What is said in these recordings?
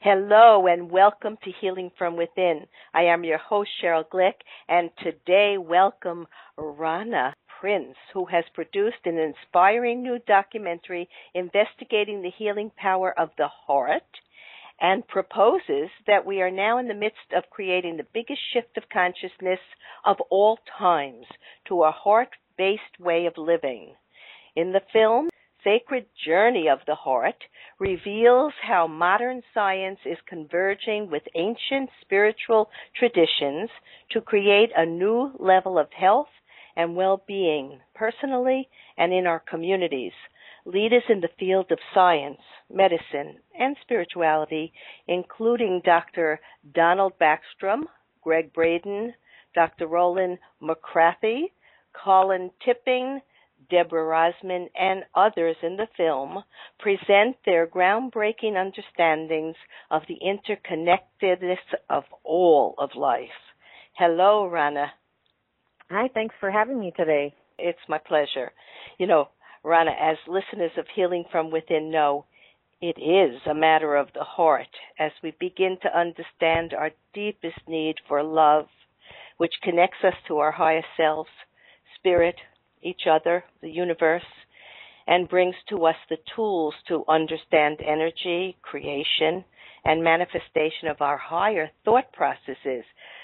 Hello and welcome to Healing from Within. I am your host, Cheryl Glick, and today welcome Rana Prince, who has produced an inspiring new documentary investigating the healing power of the heart and proposes that we are now in the midst of creating the biggest shift of consciousness of all times to a heart-based way of living. In the film, Sacred Journey of the Heart reveals how modern science is converging with ancient spiritual traditions to create a new level of health and well-being, personally and in our communities. Leaders in the field of science, medicine, and spirituality, including Dr. Donald Backstrom, Greg Braden, Dr. Roland McCarthy, Colin Tipping, Deborah Rosman, and others in the film present their groundbreaking understandings of the interconnectedness of all of life. Hello, Rana. Hi, thanks for having me today. It's my pleasure. You know, Rana, as listeners of Healing from Within know, it is a matter of the heart as we begin to understand our deepest need for love, which connects us to our highest selves, spirit, each other, the universe, and brings to us the tools to understand energy, creation, and manifestation of our higher thought processes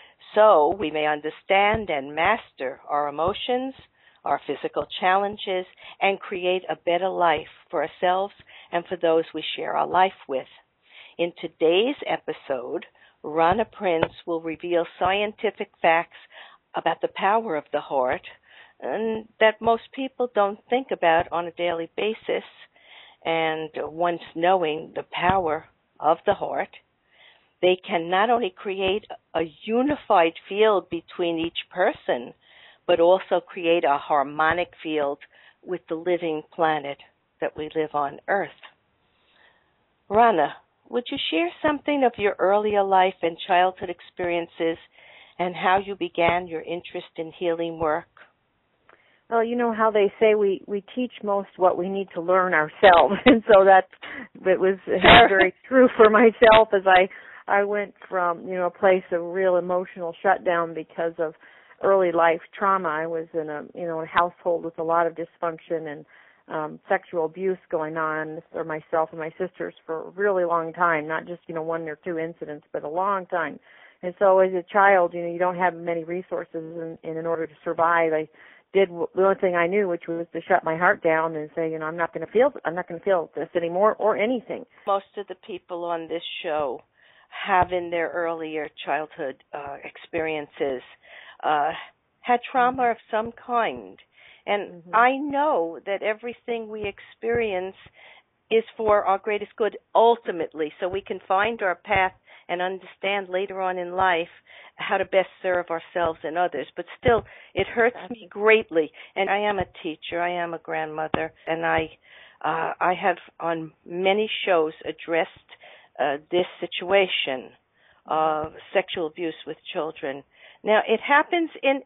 so we may understand and master our emotions, our physical challenges, and create a better life for ourselves and for those we share our life with. In today's episode, Rana Prince will reveal scientific facts about the power of the heart, and that most people don't think about on a daily basis. And once knowing the power of the heart, they can not only create a unified field between each person, but also create a harmonic field with the living planet that we live on Earth. Rana, would you share something of your earlier life and childhood experiences and how you began your interest in healing work? Well, you know how they say we teach most what we need to learn ourselves, and so it was very true for myself as I went from a place of real emotional shutdown because of early life trauma. I was in a household with a lot of dysfunction and sexual abuse going on for myself and my sisters for a really long time, not just one or two incidents, but a long time. And so as a child, you don't have many resources, and in order to survive, I did the only thing I knew, which was to shut my heart down and say, I'm not going to feel this anymore or anything. Most of the people on this show have in their earlier childhood experiences had trauma of some kind. And I know that everything we experience is for our greatest good ultimately, so we can find our path and understand later on in life how to best serve ourselves and others. But still, it hurts me greatly. And I am a teacher, I am a grandmother, and I have on many shows addressed this situation of sexual abuse with children. Now, it happens in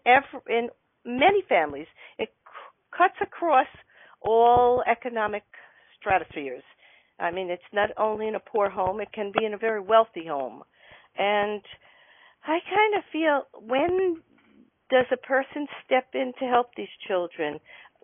many families. It cuts across all economic stratospheres. I mean, it's not only in a poor home, it can be in a very wealthy home. And I kind of feel, when does a person step in to help these children?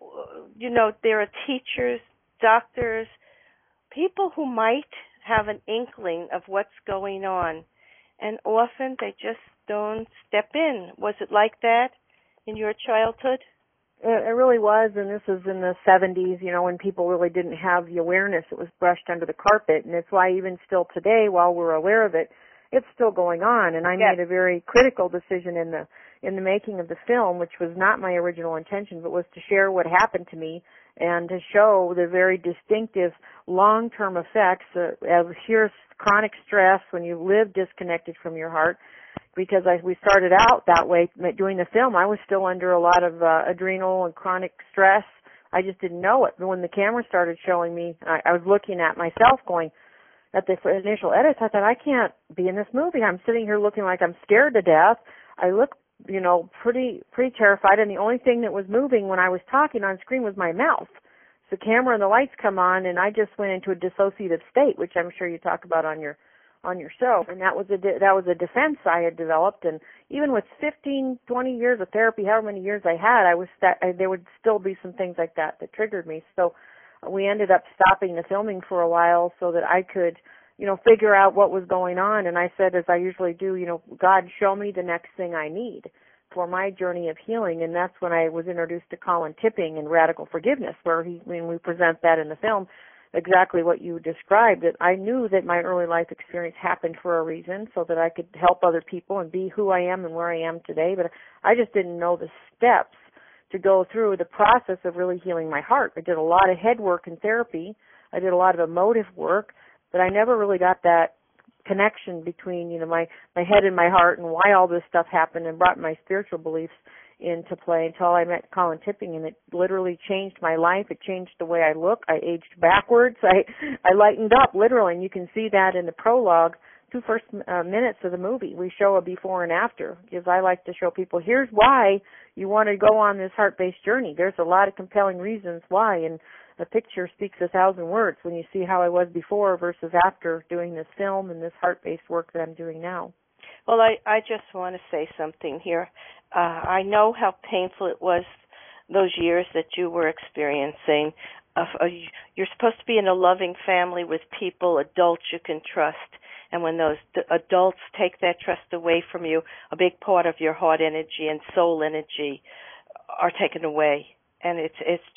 There are teachers, doctors, people who might have an inkling of what's going on, and often they just don't step in. Was it like that in your childhood? It really was, and this was in the 70s, when people really didn't have the awareness. It was brushed under the carpet, and it's why even still today, while we're aware of it, it's still going on. And I made a very critical decision in the making of the film, which was not my original intention, but was to share what happened to me and to show the very distinctive long-term effects of sheer chronic stress when you live disconnected from your heart. Because we started out that way doing the film, I was still under a lot of adrenal and chronic stress. I just didn't know it. But when the camera started showing me, I was looking at myself going, at the initial edits, I thought, I can't be in this movie. I'm sitting here looking like I'm scared to death. I look, pretty terrified, and the only thing that was moving when I was talking on screen was my mouth. The camera and the lights come on, and I just went into a dissociative state, which I'm sure you talk about on your on yourself. And that was a defense I had developed. And even with 15, 20 years of therapy, however many years I had, there would still be some things like that triggered me. So we ended up stopping the filming for a while so that I could, figure out what was going on. And I said, as I usually do, God, show me the next thing I need for my journey of healing. And that's when I was introduced to Colin Tipping and Radical Forgiveness, where we present that in the film, exactly what you described. That I knew that my early life experience happened for a reason, so that I could help other people and be who I am and where I am today. But I just didn't know the steps to go through the process of really healing my heart. I did a lot of head work in therapy. I did a lot of emotive work, but I never really got that connection between, my head and my heart and why all this stuff happened, and brought my spiritual beliefs into play until I met Colin Tipping, and it literally changed my life. It changed the way I look. I aged backwards. I lightened up, literally, and you can see that in the prologue, first minutes of the movie. We show a before and after, because I like to show people, here's why you want to go on this heart-based journey. There's a lot of compelling reasons why, and a picture speaks 1,000 words when you see how I was before versus after doing this film and this heart-based work that I'm doing now. Well, I just want to say something here. I know how painful it was those years that you were experiencing. You're supposed to be in a loving family with people, adults you can trust. And when those adults take that trust away from you, a big part of your heart energy and soul energy are taken away. And it's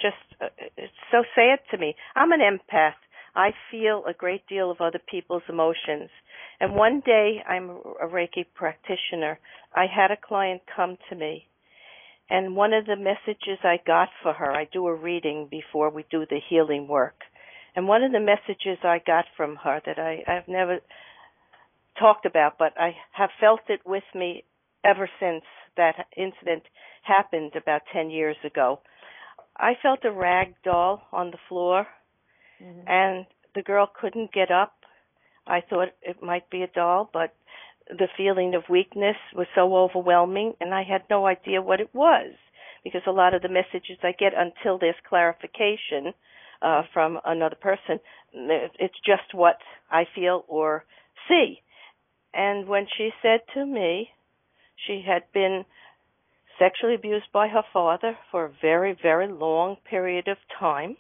so sad to me. I'm an empath. I feel a great deal of other people's emotions. And one day, I'm a Reiki practitioner. I had a client come to me, and one of the messages I got for her, I do a reading before we do the healing work, and one of the messages I got from her that I've never talked about, but I have felt it with me ever since that incident happened about 10 years ago. I felt a rag doll on the floor, and the girl couldn't get up. I thought it might be a doll, but the feeling of weakness was so overwhelming, and I had no idea what it was, because a lot of the messages I get, until there's clarification from another person, it's just what I feel or see. And when she said to me she had been sexually abused by her father for a very, very long period of time,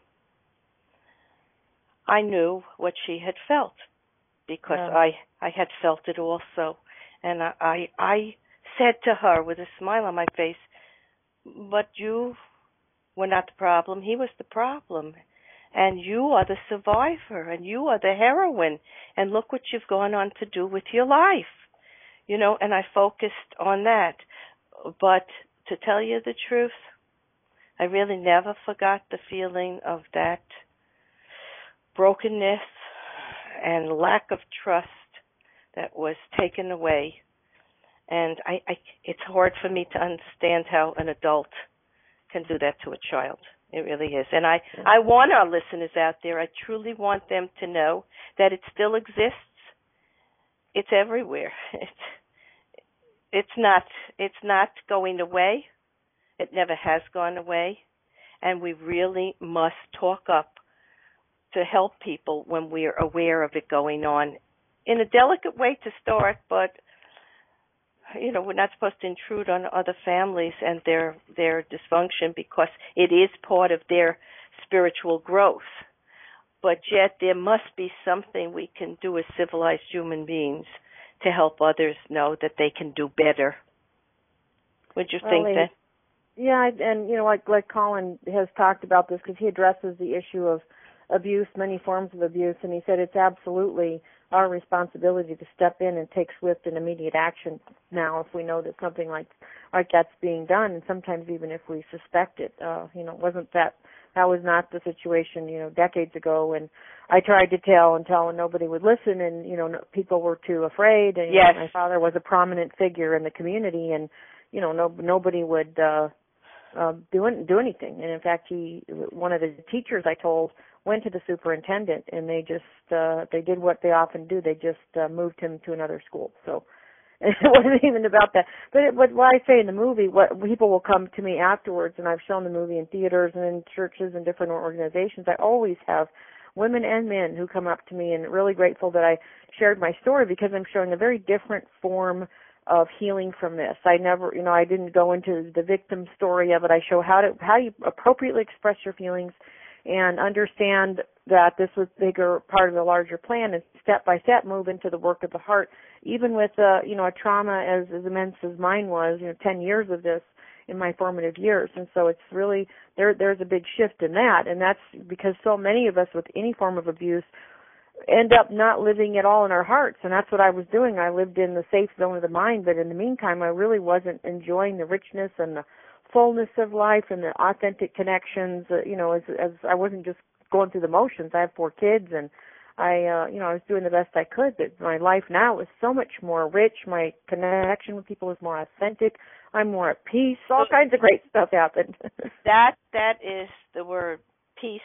I knew what she had felt, because I had felt it also. And I said to her with a smile on my face, but you were not the problem. He was the problem. And you are the survivor, and you are the heroine. And look what you've gone on to do with your life. And I focused on that. But to tell you the truth, I really never forgot the feeling of that brokenness and lack of trust that was taken away. And it's hard for me to understand how an adult can do that to a child. It really is. And I want our listeners out there, I truly want them to know that it still exists. It's everywhere. It's not going away. It never has gone away. And we really must talk up to help people when we are aware of it going on, in a delicate way to start, but we're not supposed to intrude on other families and their dysfunction, because it is part of their spiritual growth. But yet there must be something we can do as civilized human beings to help others know that they can do better. Would you think that? Yeah, and like Colin has talked about this, because he addresses the issue of abuse, many forms of abuse, and he said it's absolutely our responsibility to step in and take swift and immediate action now if we know that something like that's being done, and sometimes even if we suspect it. That was not the situation, decades ago, and I tried to tell, and nobody would listen, and people were too afraid, and yes. My father was a prominent figure in the community, and nobody would do anything. And in fact, one of the teachers I told went to the superintendent, and they did what they often do. They just moved him to another school. So it wasn't even about that. But what I say in the movie, what people will come to me afterwards, and I've shown the movie in theaters and in churches and different organizations, I always have women and men who come up to me, and really grateful that I shared my story because I'm showing a very different form of healing from this. I never, I didn't go into the victim story of it. I show how you appropriately express your feelings and understand that this was a bigger part of the larger plan, and step by step move into the work of the heart. Even with a trauma as immense as mine was, 10 years of this in my formative years. And so it's really, there's a big shift in that, and that's because so many of us with any form of abuse end up not living at all in our hearts, and that's what I was doing. I lived in the safe zone of the mind, but in the meantime, I really wasn't enjoying the richness and the fullness of life and the authentic connections, as I wasn't just going through the motions. I have 4 kids, and I was doing the best I could, but my life now is so much more rich. My connection with people is more authentic. I'm more at peace. All kinds of great stuff happened. That is the word, peace.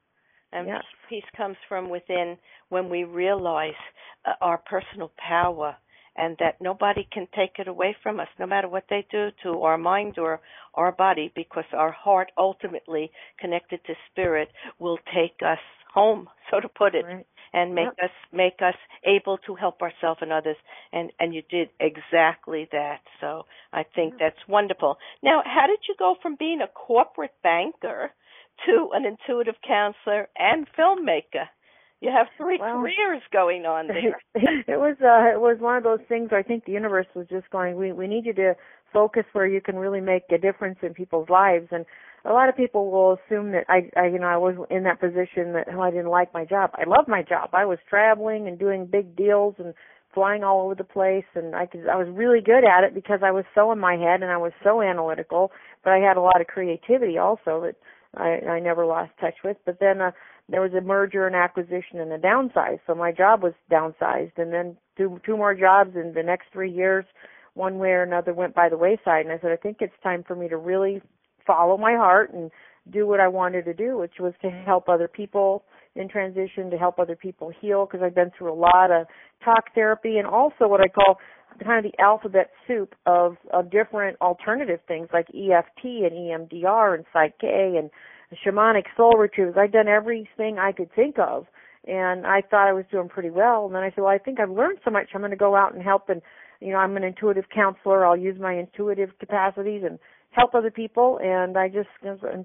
And yes. Peace comes from within when we realize our personal power, and that nobody can take it away from us, no matter what they do to our mind or our body, because our heart, ultimately connected to spirit, will take us home, so to put it, right. and make us able to help ourselves and others. And you did exactly that. So I think that's wonderful. Now, how did you go from being a corporate banker to an intuitive counselor and filmmaker? You have 3 careers going on there. It was one of those things where I think the universe was just going, we need you to focus where you can really make a difference in people's lives. And a lot of people will assume that I was in that position that I didn't like my job. I loved my job. I was traveling and doing big deals and flying all over the place, and I was really good at it because I was so in my head and I was so analytical, but I had a lot of creativity also that I never lost touch with. But then there was a merger and acquisition and a downsize, so my job was downsized, and then two more jobs in the next 3 years, one way or another, went by the wayside. And I said, I think it's time for me to really follow my heart and do what I wanted to do, which was to help other people in transition, to help other people heal, because I've been through a lot of talk therapy and also what I call kind of the alphabet soup of different alternative things like EFT and EMDR and Psych-K and shamanic soul retrievers. I'd done everything I could think of, and I thought I was doing pretty well. And then I said, well, I think I've learned so much. I'm going to go out and help, and I'm an intuitive counselor. I'll use my intuitive capacities and help other people. And I just, in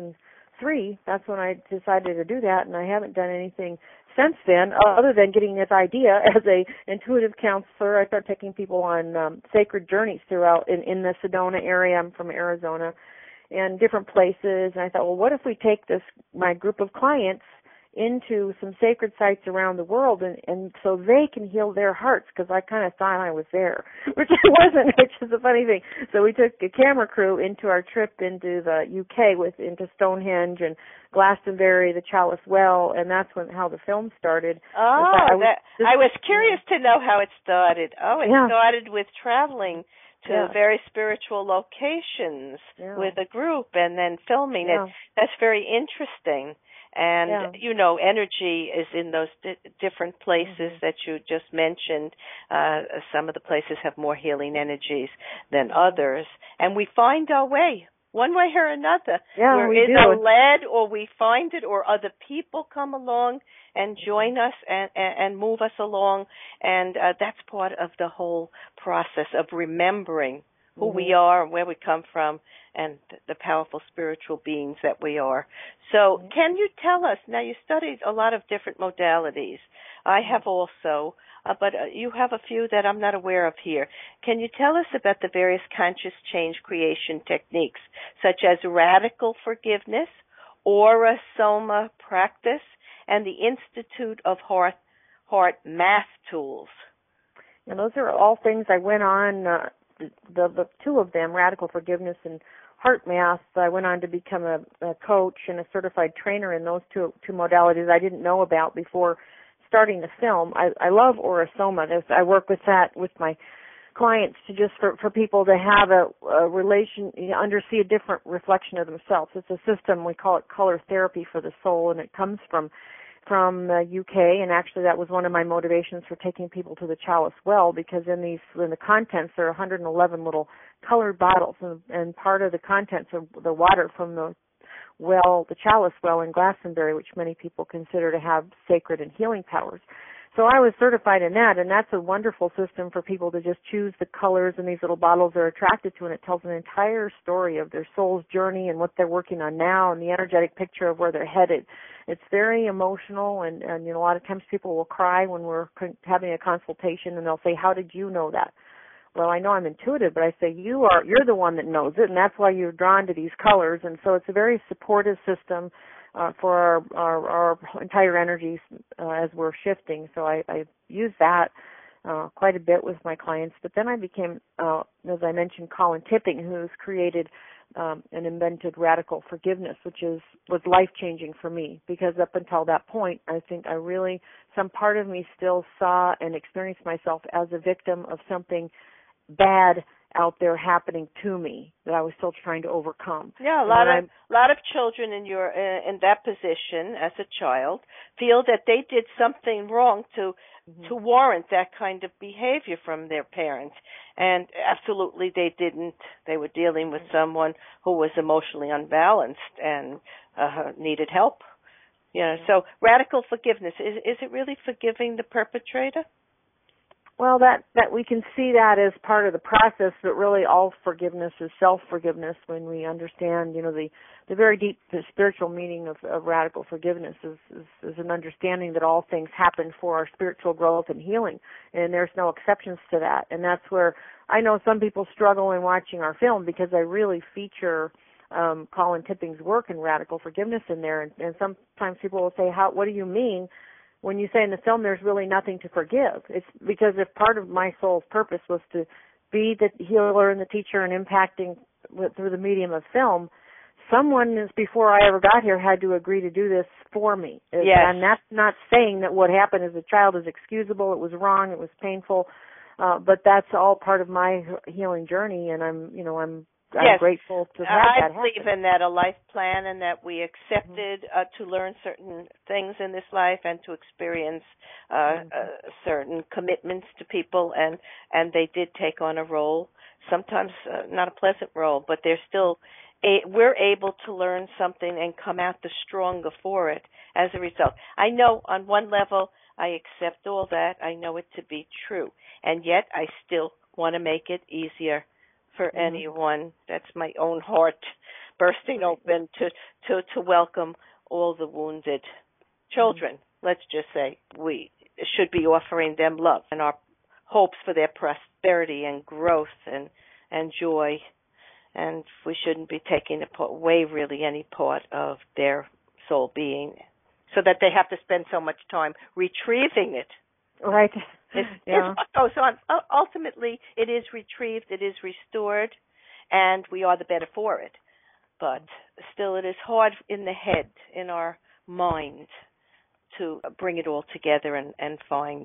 2003, that's when I decided to do that, and I haven't done anything since then, other than getting this idea as a intuitive counselor. I started taking people on sacred journeys throughout in the Sedona area. I'm from Arizona, and different places. And I thought, well, what if we take my group of clients into some sacred sites around the world, and so they can heal their hearts, because I kind of thought I was there, which I wasn't, which is a funny thing. So we took a camera crew into our trip into the UK, into Stonehenge and Glastonbury, the Chalice Well, and that's how the film started. Oh, I was curious to know how it started. Oh, it started with traveling to very spiritual locations with a group and then filming it. That's very interesting. And, energy is in those different places that you just mentioned. Some of the places have more healing energies than others. And we find our way, one way or another. Yeah, We're either led, or we find it, or other people come along and join us and move us along. And that's part of the whole process of remembering who we are and where we come from, and the powerful spiritual beings that we are. So can you tell us, now you studied a lot of different modalities. I have also, but you have a few that I'm not aware of here. Can you tell us about the various conscious change creation techniques, such as radical forgiveness, aura soma practice, and the Institute of Heart math tools? And those are all things I went on, the 2 of them, radical forgiveness and heart math. I went on to become a coach and a certified trainer in those two modalities I didn't know about before starting the film. I love Aura Soma. I work with that with my clients to just for people to have a relation, see a different reflection of themselves. It's a system, we call it color therapy for the soul, and it comes from the UK, and actually that was one of my motivations for taking people to the Chalice Well, because in the contents there are 111 little colored bottles, and part of the contents of the water from the the chalice well in Glastonbury, which many people consider to have sacred and healing powers. So I was certified in that, and that's a wonderful system for people to just choose the colors in these little bottles they're attracted to, and it tells an entire story of their soul's journey and what they're working on now and the energetic picture of where they're headed. It's very emotional, and you know, a lot of times people will cry when we're having a consultation, and they'll say, "How did you know that?" Well, I know I'm intuitive, but I say, you're the one that knows it, and that's why you're drawn to these colors. And so it's a very supportive system for our entire energies as we're shifting. So I use that quite a bit with my clients. But then I became, as I mentioned, Colin Tipping, who's created and invented radical forgiveness, which was life-changing for me, because up until that point, I think some part of me still saw and experienced myself as a victim of something bad out there happening to me that I was still trying to overcome. Yeah, a lot of children in that position as a child feel that they did something wrong to warrant that kind of behavior from their parents, and absolutely they didn't. They were dealing with someone who was emotionally unbalanced and needed help. You know, so radical forgiveness, is it really forgiving the perpetrator? Well, that we can see that as part of the process, but really all forgiveness is self-forgiveness when we understand, you know, the very deep spiritual meaning of radical forgiveness is an understanding that all things happen for our spiritual growth and healing, and there's no exceptions to that. And that's where I know some people struggle in watching our film, because I really feature Colin Tipping's work in radical forgiveness in there, and sometimes people will say, what do you mean? When you say in the film there's really nothing to forgive? It's because if part of my soul's purpose was to be the healer and the teacher and impacting through the medium of film, someone before I ever got here had to agree to do this for me. Yes. And that's not saying that what happened as a child is excusable. It was wrong. It was painful. But that's all part of my healing journey, and I'm grateful to have that happen. I believe in that, a life plan, and that we accepted to learn certain things in this life and to experience certain commitments to people, and they did take on a role, sometimes not a pleasant role, but they're still, we're able to learn something and come out the stronger for it as a result. I know on one level I accept all that. I know it to be true, and yet I still want to make it easier for anyone. That's my own heart bursting open to welcome all the wounded children. Let's just say we should be offering them love and our hopes for their prosperity and growth and joy, and we shouldn't be taking away really any part of their soul being, so that they have to spend so much time retrieving it. Right. It's what goes on. Ultimately, it is retrieved, it is restored, and we are the better for it. But still, it is hard in the head, in our mind, to bring it all together and find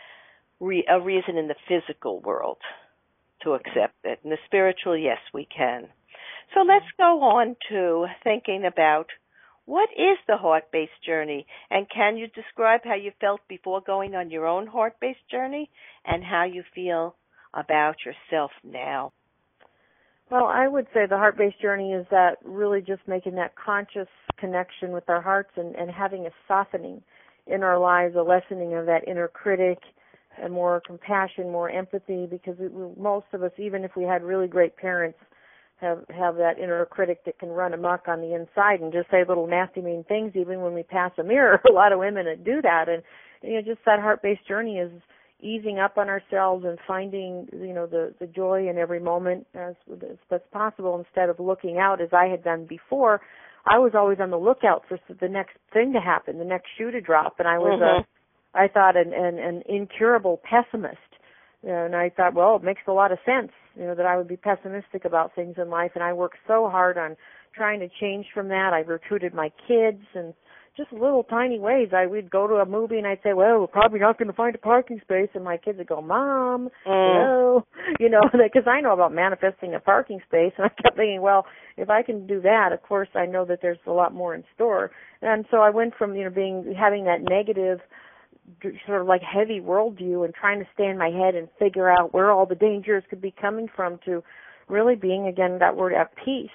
a reason in the physical world to accept it. In the spiritual, yes, we can. So let's go on to thinking about, what is the heart-based journey, and can you describe how you felt before going on your own heart-based journey and how you feel about yourself now? Well, I would say the heart-based journey is that really just making that conscious connection with our hearts and having a softening in our lives, a lessening of that inner critic, and more compassion, more empathy, because most of us, even if we had really great parents, have that inner critic that can run amok on the inside and just say little nasty, mean things even when we pass a mirror. A lot of women that do that, and just that heart-based journey is easing up on ourselves and finding the joy in every moment as possible, instead of looking out as I had done before. I was always on the lookout for the next thing to happen, the next shoe to drop, and I was I thought an incurable pessimist. And I thought, well, it makes a lot of sense, that I would be pessimistic about things in life. And I worked so hard on trying to change from that. I recruited my kids, and just little tiny ways. We'd go to a movie and I'd say, well, we're probably not going to find a parking space. And my kids would go, Mom, no, because I know about manifesting a parking space. And I kept thinking, well, if I can do that, of course, I know that there's a lot more in store. And so I went from, having that negative, sort of like heavy worldview and trying to stay in my head and figure out where all the dangers could be coming from, to really being, again, that word, at peace.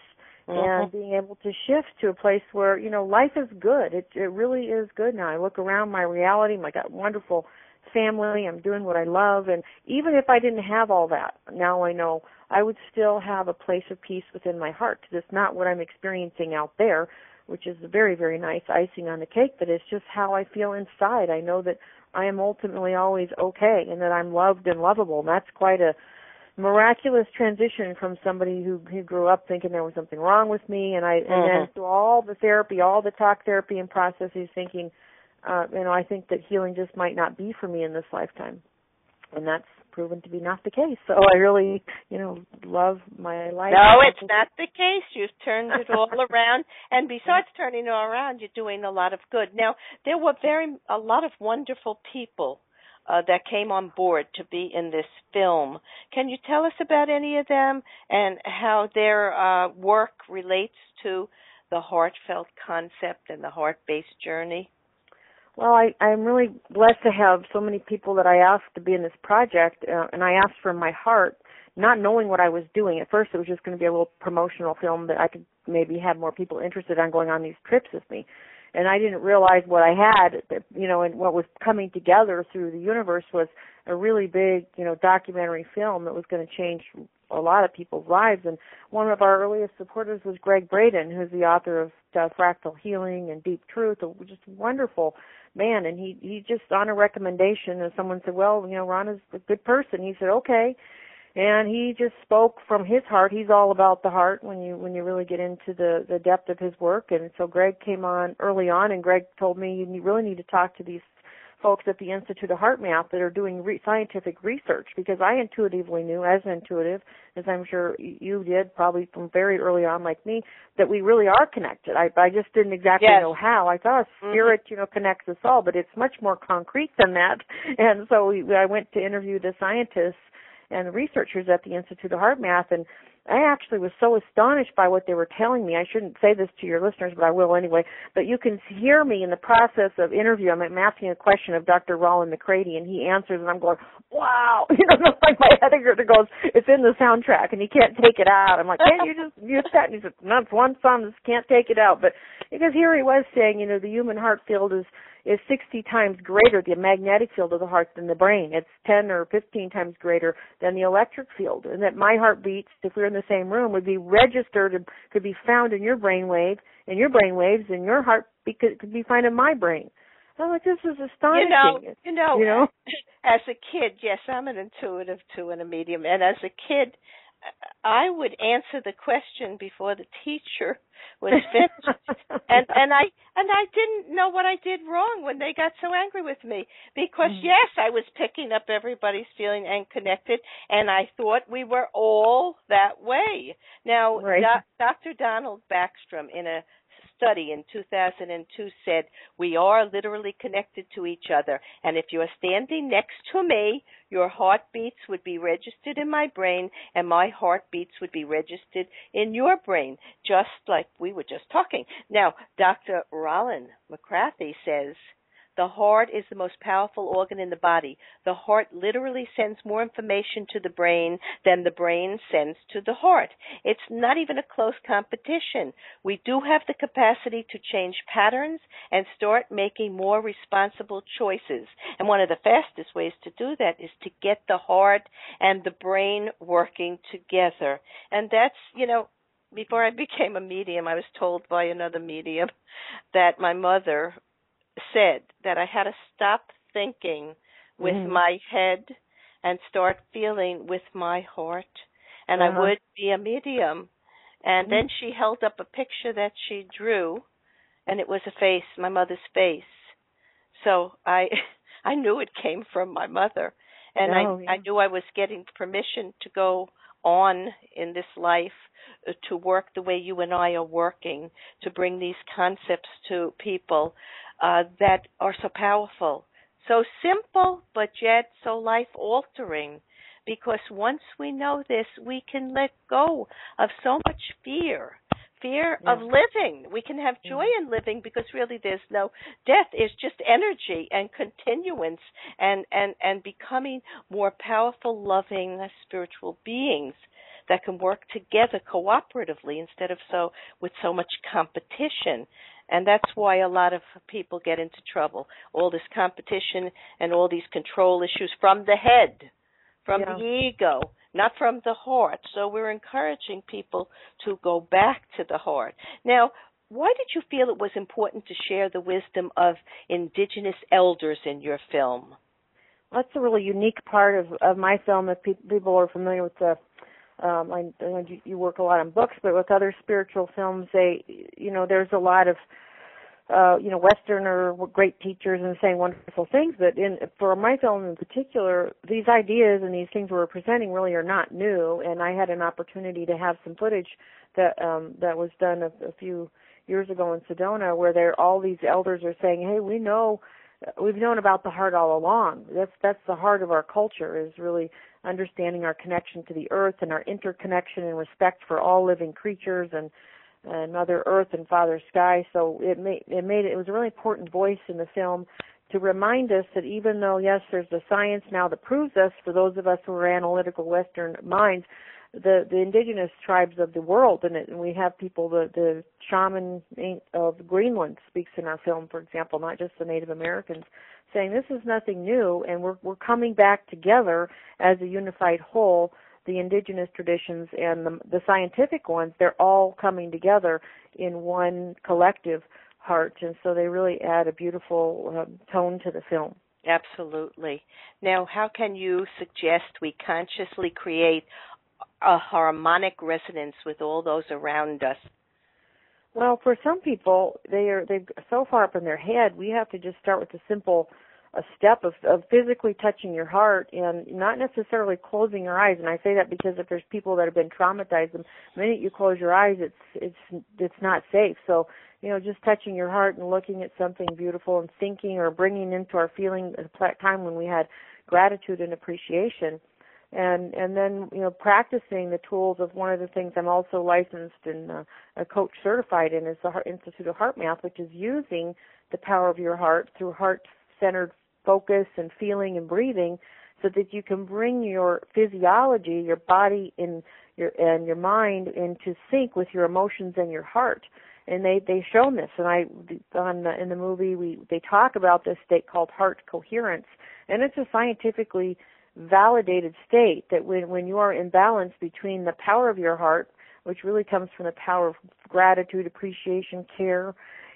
and being able to shift to a place where, life is good. It really is good now. I look around my reality, I got wonderful family, I'm doing what I love, and even if I didn't have all that, now I know I would still have a place of peace within my heart. It's not what I'm experiencing out there, which is a very, very nice icing on the cake, but it's just how I feel inside. I know that I am ultimately always okay and that I'm loved and lovable, and that's quite a miraculous transition from somebody who grew up thinking there was something wrong with me, and then through all the therapy, all the talk therapy and processes, thinking, I think that healing just might not be for me in this lifetime, and that's proven to be not the case. So I really, love my life. No, it's not the case. You've turned it all around, and besides turning it all around, you're doing a lot of good. Now, there were a lot of wonderful people that came on board to be in this film. Can you tell us about any of them and how their work relates to the heartfelt concept and the heart-based journey? Well, I'm really blessed to have so many people that I asked to be in this project, and I asked from my heart, not knowing what I was doing. At first, it was just going to be a little promotional film that I could maybe have more people interested on going on these trips with me. And I didn't realize what I had, and what was coming together through the universe was a really big, documentary film that was going to change a lot of people's lives. And one of our earliest supporters was Greg Braden, who's the author of Fractal Healing and Deep Truth, just a wonderful man. And he just, on a recommendation, and someone said, well, Ron is a good person. He said, okay. And he just spoke from his heart. He's all about the heart when you really get into the depth of his work. And so Greg came on early on, and Greg told me you really need to talk to these folks at the Institute of HeartMath that are doing scientific research, because I intuitively knew, as intuitive as I'm sure you did, probably from very early on like me, that we really are connected. I just didn't exactly know how. I thought spirit, connects us all, but it's much more concrete than that. And so I went to interview the scientists and the researchers at the Institute of HeartMath, and I actually was so astonished by what they were telling me. I shouldn't say this to your listeners, but I will anyway. But you can hear me in the process of interview. I'm asking a question of Dr. Roland McCready, and he answers, and I'm going, wow. Like my editor goes, it's in the soundtrack, and you can't take it out. I'm like, can't you just mute that? And he said, no, it's one song, just can't take it out. But because here he was saying, the human heart field is 60 times greater, the magnetic field of the heart, than the brain. It's 10 or 15 times greater than the electric field. And that my heartbeats, if we were in the same room, would be registered and could be found in your brainwave, and your brainwaves, and your heartbeat could be found in my brain. I'm like, this is astonishing. As a kid, yes, I'm an intuitive too and a medium. And as a kid, I would answer the question before the teacher was finished, and I didn't know what I did wrong when they got so angry with me, because yes, I was picking up everybody's feeling and connected, and I thought we were all that way. Now, Dr. Donald Backstrom, in a study in 2002, said we are literally connected to each other, and if you're standing next to me, your heartbeats would be registered in my brain, and my heartbeats would be registered in your brain, just like we were just talking. Now, Dr. Roland McCready says the heart is the most powerful organ in the body. The heart literally sends more information to the brain than the brain sends to the heart. It's not even a close competition. We do have the capacity to change patterns and start making more responsible choices. And one of the fastest ways to do that is to get the heart and the brain working together. And that's, before I became a medium, I was told by another medium that my mother said that I had to stop thinking with my head and start feeling with my heart, and I would be a medium. And then she held up a picture that she drew, and it was a face, my mother's face. So I knew it came from my mother, and I knew I was getting permission to go on in this life to work the way you and I are working, to bring these concepts to people that are so powerful, so simple, but yet so life-altering. Because once we know this, we can let go of so much fear of living. We can have joy in living, because really there's no death. It's just energy and continuance and becoming more powerful, loving spiritual beings. that can work together cooperatively instead of with so much competition. And that's why a lot of people get into trouble. All this competition and all these control issues from the head, from the ego, not from the heart. So we're encouraging people to go back to the heart. Now, why did you feel it was important to share the wisdom of indigenous elders in your film? That's a really unique part of my film. If people are familiar with I know you work a lot on books, but with other spiritual films, there's a lot of Western or great teachers and saying wonderful things, but for my film in particular, these ideas and these things we're presenting really are not new. And I had an opportunity to have some footage that was done a few years ago in Sedona, where all these elders are saying, "Hey, we've known about the heart all along. That's the heart of our culture, is really understanding our connection to the earth and our interconnection and respect for all living creatures and Mother Earth and Father Sky." So it was a really important voice in the film to remind us that even though, yes, there's the science now that proves us, for those of us who are analytical Western minds, the indigenous tribes of the world, and we have people, the shaman of Greenland speaks in our film, for example, not just the Native Americans, saying this is nothing new, and we're coming back together as a unified whole. The indigenous traditions and the scientific ones, they're all coming together in one collective heart, and so they really add a beautiful tone to the film. Absolutely. Now, how can you suggest we consciously create a harmonic resonance with all those around us? Well, for some people, they're so far up in their head, we have to just start with a step of physically touching your heart and not necessarily closing your eyes. And I say that because if there's people that have been traumatized, the minute you close your eyes, it's not safe. So, just touching your heart and looking at something beautiful and thinking or bringing into our feeling a time when we had gratitude and appreciation. And then, practicing the tools of one of the things I'm also licensed and a coach certified in is the Institute of Heart Math, which is using the power of your heart through heart-centered focus and feeling and breathing, so that you can bring your physiology, your body and your mind into sync with your emotions and your heart. And they've shown this, and in the movie they talk about this state called heart coherence, and it's a scientifically validated state that when you are in balance between the power of your heart, which really comes from the power of gratitude, appreciation, care,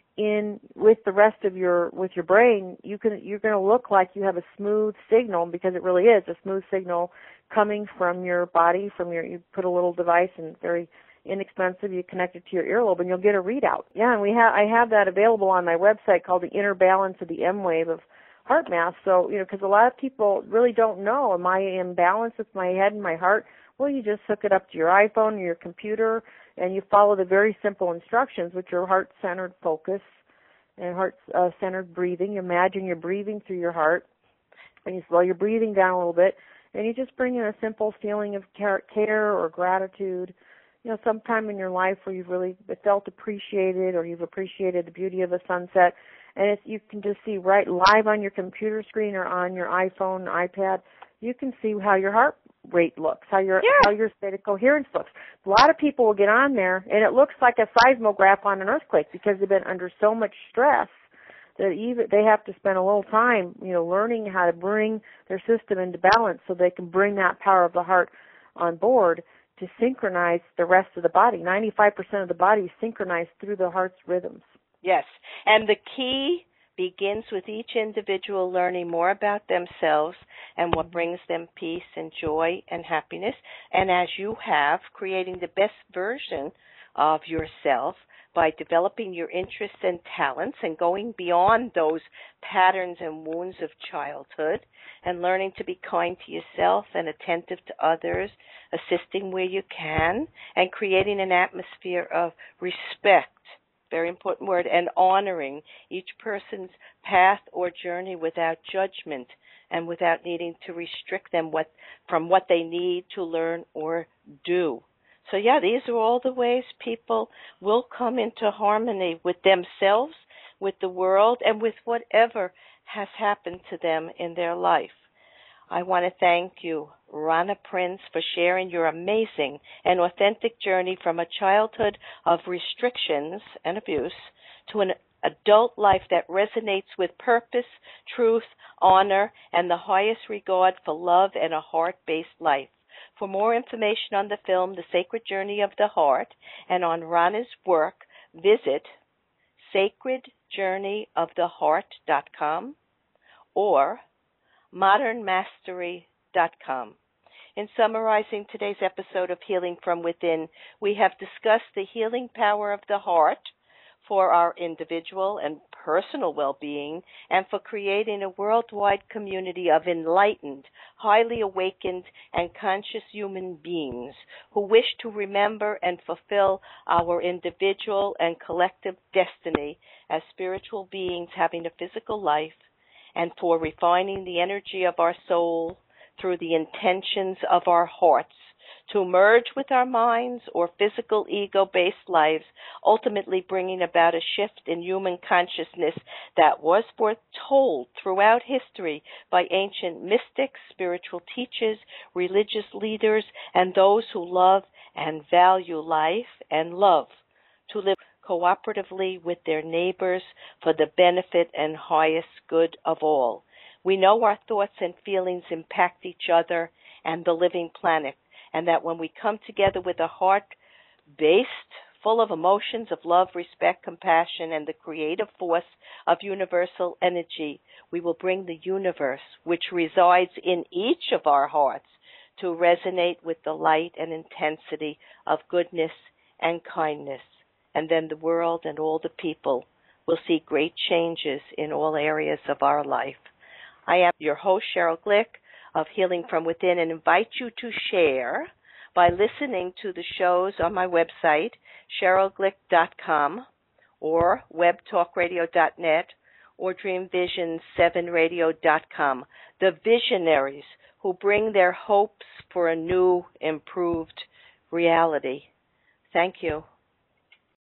with the rest of your brain, you're going to look like you have a smooth signal, because it really is a smooth signal coming from your body, you put a little device, and very inexpensive, you connect it to your earlobe and you'll get a readout. Yeah, and I have that available on my website called The Inner Balance of the M-Wave of Heart Math. So, because a lot of people really don't know, am I in balance with my head and my heart? Well, you just hook it up to your iPhone or your computer, and you follow the very simple instructions, which are heart-centered focus and heart-centered breathing. You imagine you're breathing through your heart, and you slow your breathing down a little bit, and you just bring in a simple feeling of care or gratitude. Sometime in your life where you've really felt appreciated, or you've appreciated the beauty of a sunset, and you can just see right live on your computer screen or on your iPhone, iPad, you can see how your heart rate looks, how your state of coherence looks. A lot of people will get on there, and it looks like a seismograph on an earthquake, because they've been under so much stress that even they have to spend a little time, learning how to bring their system into balance so they can bring that power of the heart on board to synchronize the rest of the body. 95% of the body is synchronized through the heart's rhythms. Yes, and the key begins with each individual learning more about themselves and what brings them peace and joy and happiness, and as you have, creating the best version of yourself by developing your interests and talents and going beyond those patterns and wounds of childhood and learning to be kind to yourself and attentive to others, assisting where you can, and creating an atmosphere of respect, very important word, and honoring each person's path or journey without judgment and without needing to restrict them from what they need to learn or do. So, these are all the ways people will come into harmony with themselves, with the world, and with whatever has happened to them in their life. I want to thank you, Rana Prince, for sharing your amazing and authentic journey from a childhood of restrictions and abuse to an adult life that resonates with purpose, truth, honor, and the highest regard for love and a heart-based life. For more information on the film, The Sacred Journey of the Heart, and on Rana's work, visit sacredjourneyoftheheart.com or modernmastery.com. In summarizing today's episode of Healing from Within, we have discussed the healing power of the heart for our individual and personal well-being, and for creating a worldwide community of enlightened, highly awakened, and conscious human beings who wish to remember and fulfill our individual and collective destiny as spiritual beings having a physical life, and for refining the energy of our soul through the intentions of our hearts to merge with our minds or physical ego-based lives, ultimately bringing about a shift in human consciousness that was foretold throughout history by ancient mystics, spiritual teachers, religious leaders, and those who love and value life and love, to live cooperatively with their neighbors for the benefit and highest good of all. We know our thoughts and feelings impact each other and the living planet, and that when we come together with a heart based, full of emotions of love, respect, compassion, and the creative force of universal energy, we will bring the universe, which resides in each of our hearts, to resonate with the light and intensity of goodness and kindness. And then the world and all the people will see great changes in all areas of our life. I am your host, Cheryl Glick, of Healing from Within, and invite you to share by listening to the shows on my website, CherylGlick.com, or WebTalkRadio.net, or DreamVision7Radio.com, the visionaries who bring their hopes for a new, improved reality. Thank you.